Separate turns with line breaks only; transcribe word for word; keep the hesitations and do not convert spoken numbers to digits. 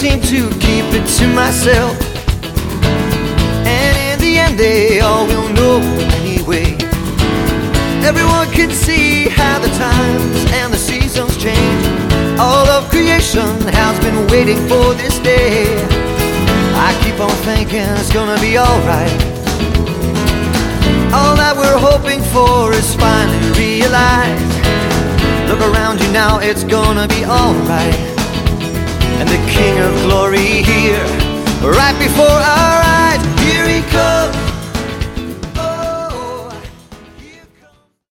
seem to keep it to myself, and in the end they all will know anyway. Everyone can see how the times and the seasons change. All of creation has been waiting for this day. I keep on thinking it's gonna be alright. All that we're hoping for is finally realized. Look around you now, it's gonna be alright. And the King of Glory here, right before our eyes, here he comes.